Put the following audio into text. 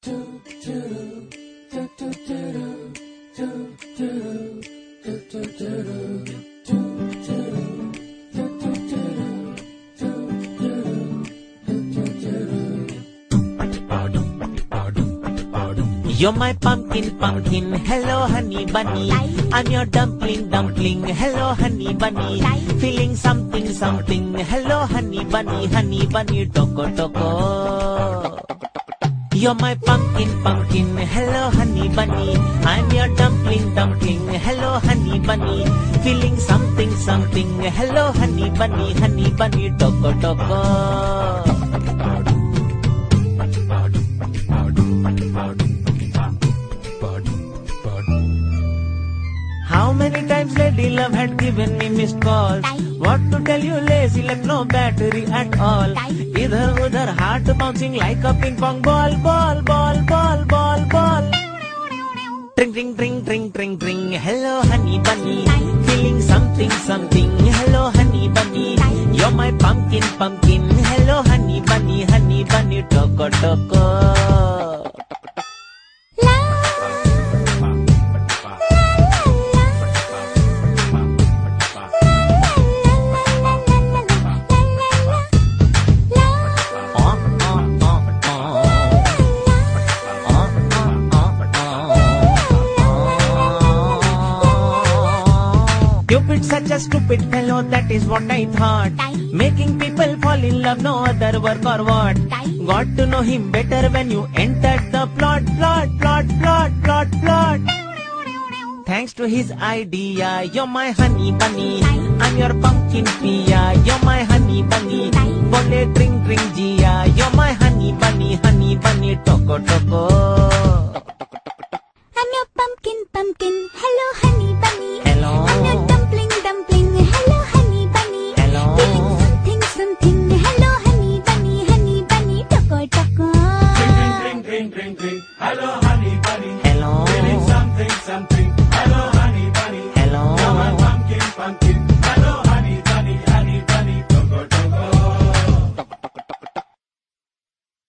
You're my pumpkin, pumpkin, hello honey bunny. I'm your dumpling, dumpling, hello honey bunny. Feeling something, something, hello honey bunny, toko, toko. You're my pumpkin, pumpkin, hello honey bunny. I'm your dumpling, dumpling, hello honey bunny. Feeling something, something, hello honey bunny, toko, toko. How many times Lady Love had given me missed calls? What to tell you, lazy left no battery at all. Idhar udhar heart bouncing like a ping pong ball, ball, ball, ball, ball, ball. Tring, tring, tring, tring, tring, tring. Hello honey bunny, feeling something, something. Hello honey bunny, you're my pumpkin, pumpkin. Hello honey bunny, toko, toko. Cupid, such a stupid fellow, that is what I thought. Making people fall in love, no other work or what. Got to know him better when you entered the plot, plot, plot, plot, plot, plot. Thanks to his idea, you're my honey bunny. I'm your pumpkin pia, you're my honey bunny. Bole drink, drink, jia, you're my honey bunny, toko, toko.